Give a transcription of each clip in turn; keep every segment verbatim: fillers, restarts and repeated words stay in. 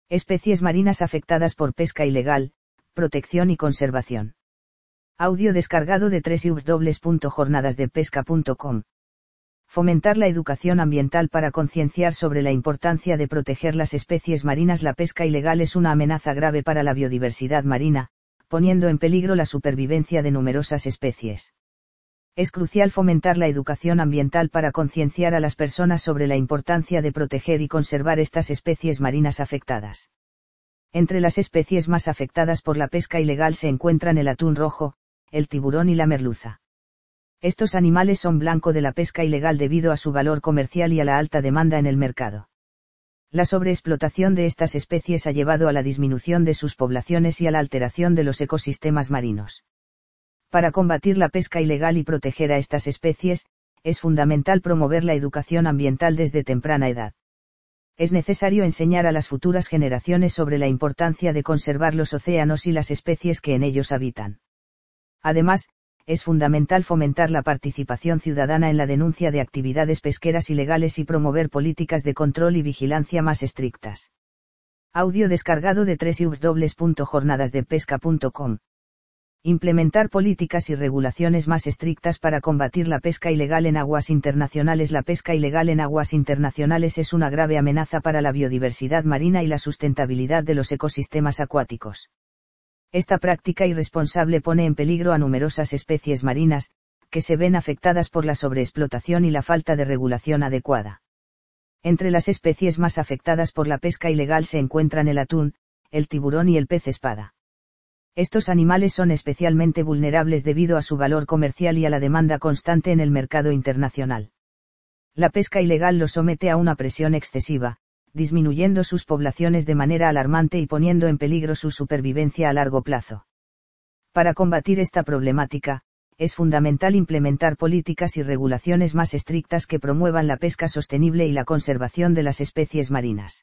Especies marinas afectadas por pesca ilegal, protección y conservación. Audio descargado de doble u doble u doble u punto jornadas de pesca punto com. Fomentar la educación ambiental para concienciar sobre la importancia de proteger las especies marinas. La pesca ilegal es una amenaza grave para la biodiversidad marina, poniendo en peligro la supervivencia de numerosas especies. Es crucial fomentar la educación ambiental para concienciar a las personas sobre la importancia de proteger y conservar estas especies marinas afectadas. Entre las especies más afectadas por la pesca ilegal se encuentran el atún rojo, el tiburón y la merluza. Estos animales son blanco de la pesca ilegal debido a su valor comercial y a la alta demanda en el mercado. La sobreexplotación de estas especies ha llevado a la disminución de sus poblaciones y a la alteración de los ecosistemas marinos. Para combatir la pesca ilegal y proteger a estas especies, es fundamental promover la educación ambiental desde temprana edad. Es necesario enseñar a las futuras generaciones sobre la importancia de conservar los océanos y las especies que en ellos habitan. Además, es fundamental fomentar la participación ciudadana en la denuncia de actividades pesqueras ilegales y promover políticas de control y vigilancia más estrictas. Audio descargado de doble u doble u doble u punto jornadas de pesca punto com. Implementar políticas y regulaciones más estrictas para combatir la pesca ilegal en aguas internacionales. La pesca ilegal en aguas internacionales es una grave amenaza para la biodiversidad marina y la sustentabilidad de los ecosistemas acuáticos. Esta práctica irresponsable pone en peligro a numerosas especies marinas, que se ven afectadas por la sobreexplotación y la falta de regulación adecuada. Entre las especies más afectadas por la pesca ilegal se encuentran el atún, el tiburón y el pez espada. Estos animales son especialmente vulnerables debido a su valor comercial y a la demanda constante en el mercado internacional. La pesca ilegal los somete a una presión excesiva, disminuyendo sus poblaciones de manera alarmante y poniendo en peligro su supervivencia a largo plazo. Para combatir esta problemática, es fundamental implementar políticas y regulaciones más estrictas que promuevan la pesca sostenible y la conservación de las especies marinas.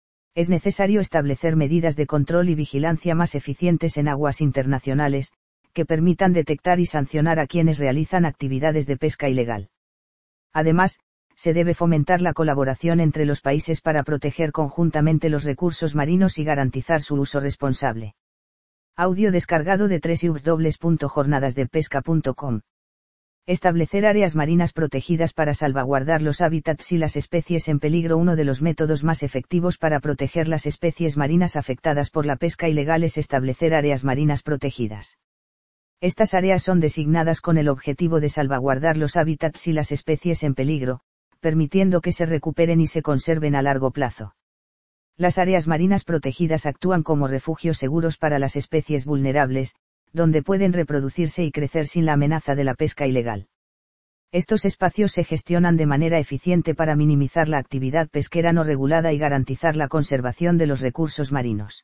Es necesario establecer medidas de control y vigilancia más eficientes en aguas internacionales, que permitan detectar y sancionar a quienes realizan actividades de pesca ilegal. Además, se debe fomentar la colaboración entre los países para proteger conjuntamente los recursos marinos y garantizar su uso responsable. Audio descargado de doble u doble u doble u punto jornadas de pesca punto com. Establecer áreas marinas protegidas para salvaguardar los hábitats y las especies en peligro. Uno de los métodos más efectivos para proteger las especies marinas afectadas por la pesca ilegal es establecer áreas marinas protegidas. Estas áreas son designadas con el objetivo de salvaguardar los hábitats y las especies en peligro, permitiendo que se recuperen y se conserven a largo plazo. Las áreas marinas protegidas actúan como refugios seguros para las especies vulnerables, donde pueden reproducirse y crecer sin la amenaza de la pesca ilegal. Estos espacios se gestionan de manera eficiente para minimizar la actividad pesquera no regulada y garantizar la conservación de los recursos marinos.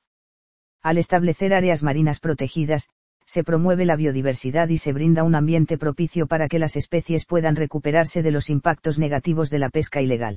Al establecer áreas marinas protegidas, se promueve la biodiversidad y se brinda un ambiente propicio para que las especies puedan recuperarse de los impactos negativos de la pesca ilegal.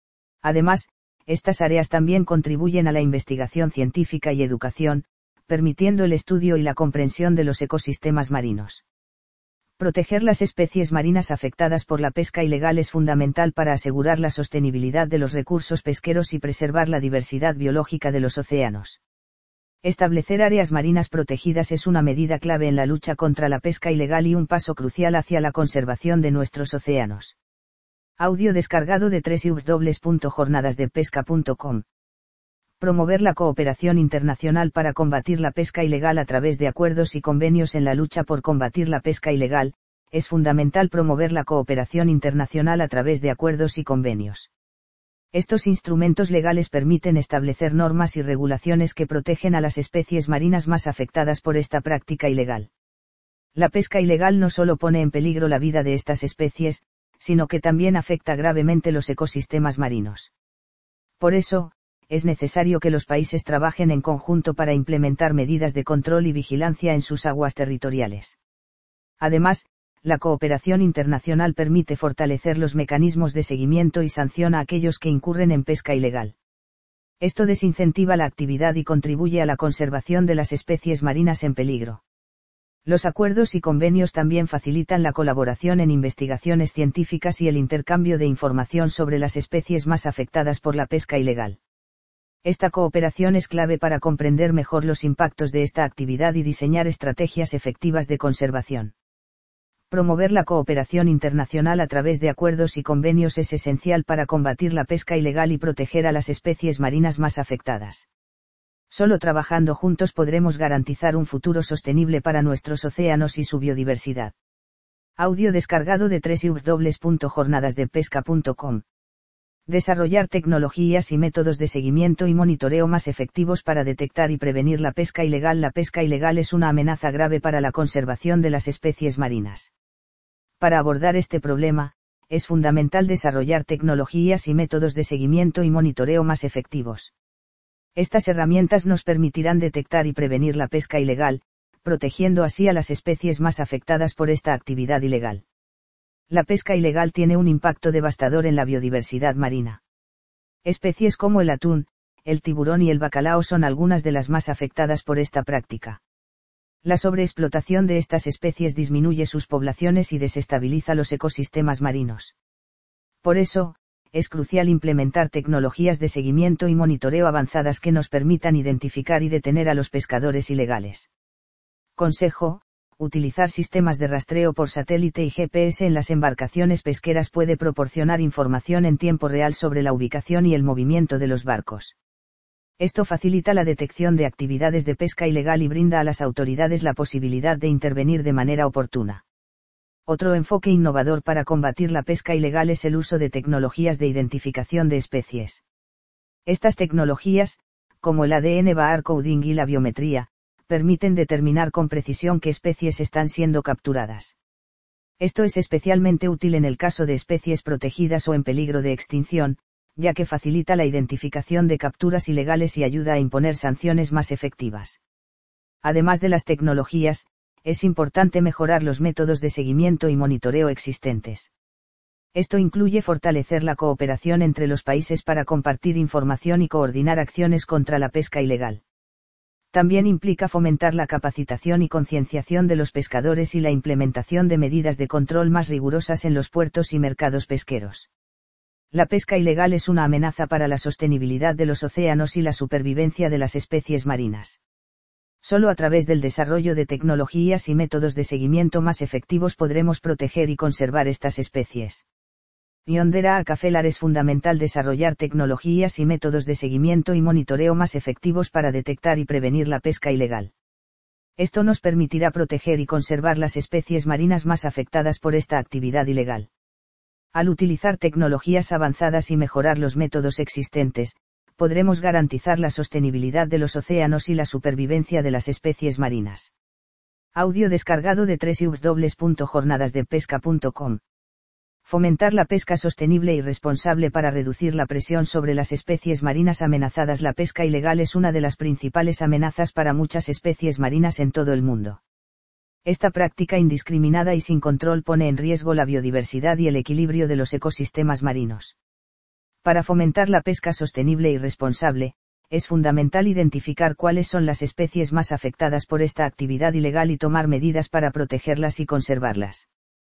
Además, estas áreas también contribuyen a la investigación científica y educación, permitiendo el estudio y la comprensión de los ecosistemas marinos. Proteger las especies marinas afectadas por la pesca ilegal es fundamental para asegurar la sostenibilidad de los recursos pesqueros y preservar la diversidad biológica de los océanos. Establecer áreas marinas protegidas es una medida clave en la lucha contra la pesca ilegal y un paso crucial hacia la conservación de nuestros océanos. Audio descargado de doble u doble u doble u punto jornadas de pesca punto com. Promover la cooperación internacional para combatir la pesca ilegal a través de acuerdos y convenios. En la lucha por combatir la pesca ilegal, es fundamental promover la cooperación internacional a través de acuerdos y convenios. Estos instrumentos legales permiten establecer normas y regulaciones que protegen a las especies marinas más afectadas por esta práctica ilegal. La pesca ilegal no solo pone en peligro la vida de estas especies, sino que también afecta gravemente los ecosistemas marinos. Por eso, es necesario que los países trabajen en conjunto para implementar medidas de control y vigilancia en sus aguas territoriales. Además, la cooperación internacional permite fortalecer los mecanismos de seguimiento y sanción a aquellos que incurren en pesca ilegal. Esto desincentiva la actividad y contribuye a la conservación de las especies marinas en peligro. Los acuerdos y convenios también facilitan la colaboración en investigaciones científicas y el intercambio de información sobre las especies más afectadas por la pesca ilegal. Esta cooperación es clave para comprender mejor los impactos de esta actividad y diseñar estrategias efectivas de conservación. Promover la cooperación internacional a través de acuerdos y convenios es esencial para combatir la pesca ilegal y proteger a las especies marinas más afectadas. Solo trabajando juntos podremos garantizar un futuro sostenible para nuestros océanos y su biodiversidad. Audio descargado de doble u doble u doble u punto jornadas de pesca punto com. Desarrollar tecnologías y métodos de seguimiento y monitoreo más efectivos para detectar y prevenir la pesca ilegal. La pesca ilegal es una amenaza grave para la conservación de las especies marinas. Para abordar este problema, es fundamental desarrollar tecnologías y métodos de seguimiento y monitoreo más efectivos. Estas herramientas nos permitirán detectar y prevenir la pesca ilegal, protegiendo así a las especies más afectadas por esta actividad ilegal. La pesca ilegal tiene un impacto devastador en la biodiversidad marina. Especies como el atún, el tiburón y el bacalao son algunas de las más afectadas por esta práctica. La sobreexplotación de estas especies disminuye sus poblaciones y desestabiliza los ecosistemas marinos. Por eso, es crucial implementar tecnologías de seguimiento y monitoreo avanzadas que nos permitan identificar y detener a los pescadores ilegales. Consejo: utilizar sistemas de rastreo por satélite y G P S en las embarcaciones pesqueras puede proporcionar información en tiempo real sobre la ubicación y el movimiento de los barcos. Esto facilita la detección de actividades de pesca ilegal y brinda a las autoridades la posibilidad de intervenir de manera oportuna. Otro enfoque innovador para combatir la pesca ilegal es el uso de tecnologías de identificación de especies. Estas tecnologías, como el A D N barcoding y la biometría, permiten determinar con precisión qué especies están siendo capturadas. Esto es especialmente útil en el caso de especies protegidas o en peligro de extinción, ya que facilita la identificación de capturas ilegales y ayuda a imponer sanciones más efectivas. Además de las tecnologías, es importante mejorar los métodos de seguimiento y monitoreo existentes. Esto incluye fortalecer la cooperación entre los países para compartir información y coordinar acciones contra la pesca ilegal. También implica fomentar la capacitación y concienciación de los pescadores y la implementación de medidas de control más rigurosas en los puertos y mercados pesqueros. La pesca ilegal es una amenaza para la sostenibilidad de los océanos y la supervivencia de las especies marinas. Solo a través del desarrollo de tecnologías y métodos de seguimiento más efectivos podremos proteger y conservar estas especies. Yondera a Cafelar es fundamental desarrollar tecnologías y métodos de seguimiento y monitoreo más efectivos para detectar y prevenir la pesca ilegal. Esto nos permitirá proteger y conservar las especies marinas más afectadas por esta actividad ilegal. Al utilizar tecnologías avanzadas y mejorar los métodos existentes, podremos garantizar la sostenibilidad de los océanos y la supervivencia de las especies marinas. Audio descargado de doble u doble u doble u punto jornadas de pesca punto com. Fomentar la pesca sostenible y responsable para reducir la presión sobre las especies marinas amenazadas. La pesca ilegal es una de las principales amenazas para muchas especies marinas en todo el mundo. Esta práctica indiscriminada y sin control pone en riesgo la biodiversidad y el equilibrio de los ecosistemas marinos. Para fomentar la pesca sostenible y responsable, es fundamental identificar cuáles son las especies más afectadas por esta actividad ilegal y tomar medidas para protegerlas y conservarlas.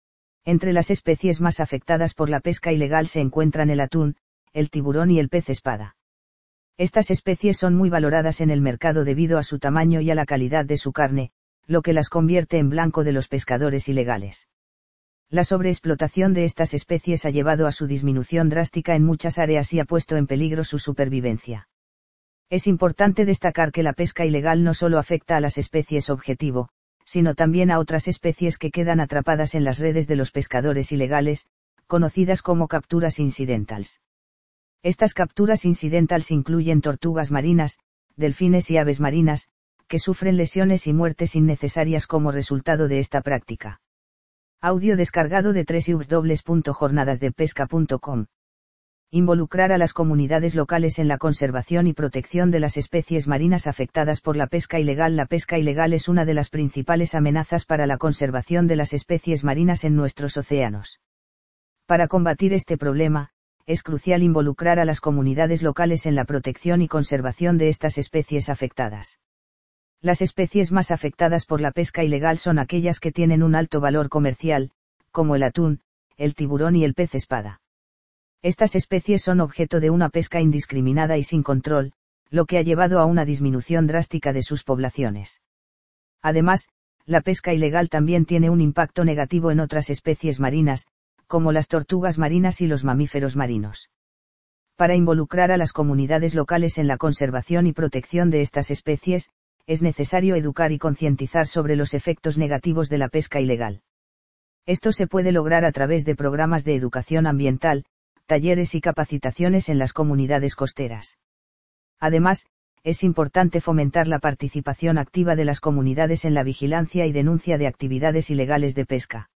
Entre las especies más afectadas por la pesca ilegal se encuentran el atún, el tiburón y el pez espada. Estas especies son muy valoradas en el mercado debido a su tamaño y a la calidad de su carne, lo que las convierte en blanco de los pescadores ilegales. La sobreexplotación de estas especies ha llevado a su disminución drástica en muchas áreas y ha puesto en peligro su supervivencia. Es importante destacar que la pesca ilegal no solo afecta a las especies objetivo, sino también a otras especies que quedan atrapadas en las redes de los pescadores ilegales, conocidas como capturas incidentals. Estas capturas incidentals incluyen tortugas marinas, delfines y aves marinas, que sufren lesiones y muertes innecesarias como resultado de esta práctica. Audio descargado de doble u doble u doble u punto jornadas de pesca punto com. Involucrar a las comunidades locales en la conservación y protección de las especies marinas afectadas por la pesca ilegal. La pesca ilegal es una de las principales amenazas para la conservación de las especies marinas en nuestros océanos. Para combatir este problema, es crucial involucrar a las comunidades locales en la protección y conservación de estas especies afectadas. Las especies más afectadas por la pesca ilegal son aquellas que tienen un alto valor comercial, como el atún, el tiburón y el pez espada. Estas especies son objeto de una pesca indiscriminada y sin control, lo que ha llevado a una disminución drástica de sus poblaciones. Además, la pesca ilegal también tiene un impacto negativo en otras especies marinas, como las tortugas marinas y los mamíferos marinos. Para involucrar a las comunidades locales en la conservación y protección de estas especies, es necesario educar y concientizar sobre los efectos negativos de la pesca ilegal. Esto se puede lograr a través de programas de educación ambiental, talleres y capacitaciones en las comunidades costeras. Además, es importante fomentar la participación activa de las comunidades en la vigilancia y denuncia de actividades ilegales de pesca.